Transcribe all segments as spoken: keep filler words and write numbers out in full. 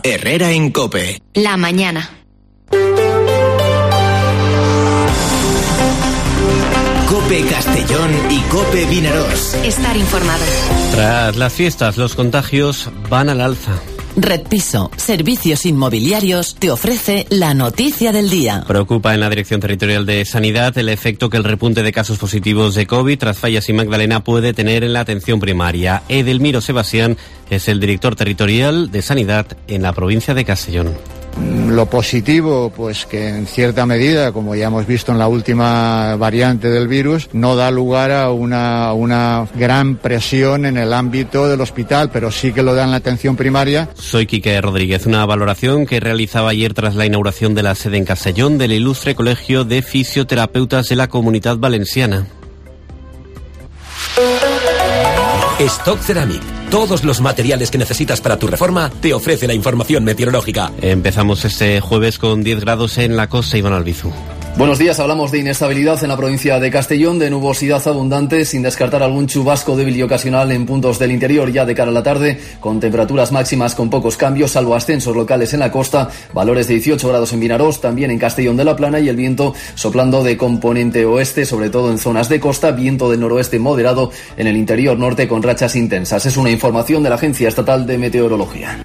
Herrera en COPE. La mañana. COPE Castellón y COPE Vinarós. Estar informado. Tras las fiestas, los contagios van al alza. Red Piso, Servicios Inmobiliarios, te ofrece la noticia del día. Preocupa en la Dirección Territorial de Sanidad el efecto que el repunte de casos positivos de COVID tras Fallas y Magdalena puede tener en la atención primaria. Edelmiro Sebastián es el director territorial de Sanidad en la provincia de Castellón. Lo positivo, pues que en cierta medida, como ya hemos visto en la última variante del virus, no da lugar a una, una gran presión en el ámbito del hospital, pero sí que lo da en la atención primaria. Soy Quique Rodríguez. Una valoración que realizaba ayer tras la inauguración de la sede en Castellón del Ilustre Colegio de Fisioterapeutas de la Comunidad Valenciana. Stock Ceramic. Todos los materiales que necesitas para tu reforma te ofrece la información meteorológica. Empezamos este jueves con diez grados en la costa. Iván Albizu. Buenos días, hablamos de inestabilidad en la provincia de Castellón, de nubosidad abundante, sin descartar algún chubasco débil y ocasional en puntos del interior ya de cara a la tarde, con temperaturas máximas con pocos cambios, salvo ascensos locales en la costa, valores de dieciocho grados en Vinarós, también en Castellón de la Plana, y el viento soplando de componente oeste, sobre todo en zonas de costa, viento del noroeste moderado en el interior norte con rachas intensas. Es una información de la Agencia Estatal de Meteorología.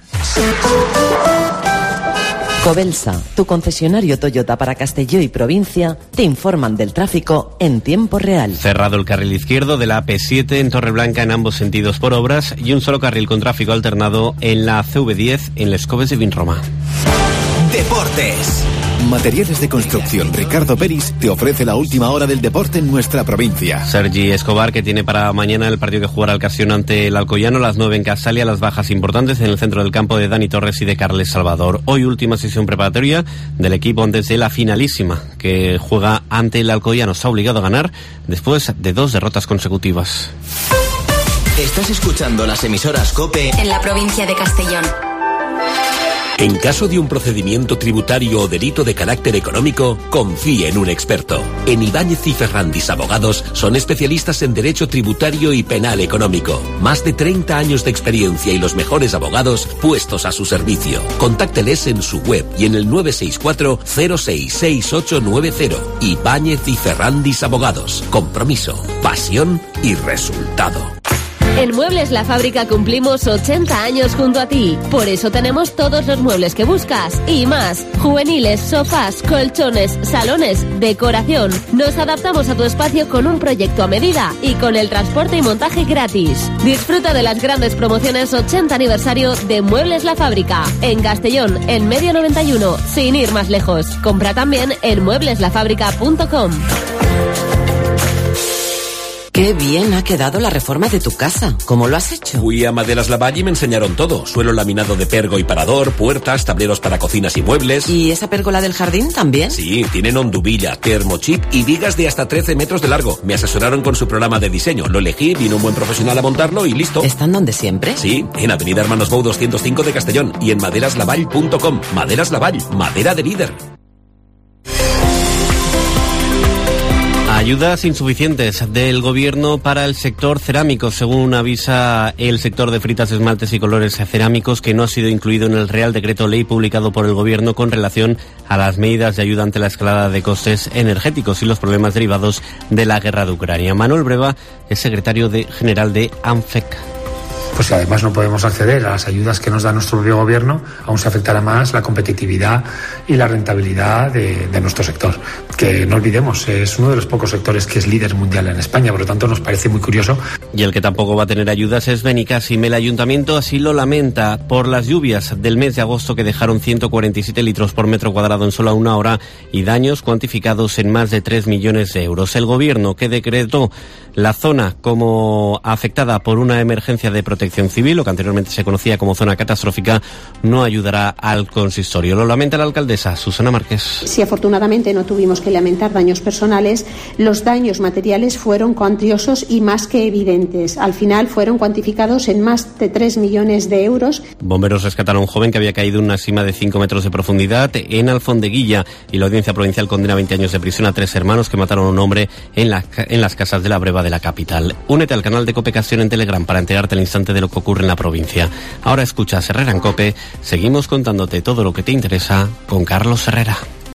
Covelsa, tu concesionario Toyota para Castelló y provincia, te informan del tráfico en tiempo real. Cerrado el carril izquierdo de la A P siete en Torreblanca en ambos sentidos por obras y un solo carril con tráfico alternado en la C V diez en Les Coves de Vinromà. Deportes. Materiales de construcción Ricardo Peris te ofrece la última hora del deporte en nuestra provincia. Sergi Escobar, que tiene para mañana el partido que jugará el Castellón ante el Alcoyano, las nueve en Casalia, las bajas importantes en el centro del campo de Dani Torres y de Carles Salvador. Hoy última sesión preparatoria del equipo antes de la finalísima, que juega ante el Alcoyano. Está obligado a ganar después de dos derrotas consecutivas. Estás escuchando las emisoras COPE en la provincia de Castellón. En caso de un procedimiento tributario o delito de carácter económico, confíe en un experto. En Ibáñez y Ferrandis Abogados son especialistas en derecho tributario y penal económico. Más de treinta años de experiencia y los mejores abogados puestos a su servicio. Contácteles en su web y en el nueve seis cuatro cero seis seis ocho nueve cero. Ibáñez y Ferrandis Abogados. Compromiso, pasión y resultado. En Muebles La Fábrica cumplimos ochenta años junto a ti. Por eso tenemos todos los muebles que buscas y más. Juveniles, sofás, colchones, salones, decoración. Nos adaptamos a tu espacio con un proyecto a medida y con el transporte y montaje gratis. Disfruta de las grandes promociones ochenta aniversario de Muebles La Fábrica. En Castellón, en Medio noventa y uno, sin ir más lejos. Compra también en muebles la fábrica punto com. Qué bien ha quedado la reforma de tu casa. ¿Cómo lo has hecho? Fui a Maderas Lavalle y me enseñaron todo. Suelo laminado de pergo y parador, puertas, tableros para cocinas y muebles. ¿Y esa pérgola del jardín también? Sí, tienen hondubilla, termochip y vigas de hasta trece metros de largo. Me asesoraron con su programa de diseño. Lo elegí, vino un buen profesional a montarlo y listo. ¿Están donde siempre? Sí, en Avenida Hermanos Bou doscientos cinco de Castellón y en maderas lavall punto com. Maderas Lavall, madera de líder. Ayudas insuficientes del Gobierno para el sector cerámico, según avisa el sector de fritas, esmaltes y colores cerámicos, que no ha sido incluido en el Real Decreto Ley publicado por el Gobierno con relación a las medidas de ayuda ante la escalada de costes energéticos y los problemas derivados de la guerra de Ucrania. Manuel Breva es secretario de, general de ANFEC. Pues si además no podemos acceder a las ayudas que nos da nuestro propio gobierno, aún se afectará más la competitividad y la rentabilidad de, de nuestro sector. Que no olvidemos, es uno de los pocos sectores que es líder mundial en España, por lo tanto nos parece muy curioso. Y el que tampoco va a tener ayudas es Benicàssim. El ayuntamiento así lo lamenta por las lluvias del mes de agosto que dejaron ciento cuarenta y siete litros por metro cuadrado en solo una hora y daños cuantificados en más de tres millones de euros. El gobierno, que decretó la zona como afectada por una emergencia de protección civil, lo que anteriormente se conocía como zona catastrófica, no ayudará al consistorio. Lo lamenta la alcaldesa Susana Márquez. Si afortunadamente no tuvimos que lamentar daños personales, los daños materiales fueron cuantiosos y más que evidentes. Al final fueron cuantificados en más de tres millones de euros. Bomberos rescataron a un joven que había caído en una sima de cinco metros de profundidad en Alfondeguilla, y la Audiencia Provincial condena a veinte años de prisión a tres hermanos que mataron a un hombre en, la, en las casas de la Breva de de la capital. Únete al canal de Cope Castellón en Telegram para enterarte al instante de lo que ocurre en la provincia. Ahora escuchas Herrera en Cope. Seguimos contándote todo lo que te interesa con Carlos Herrera.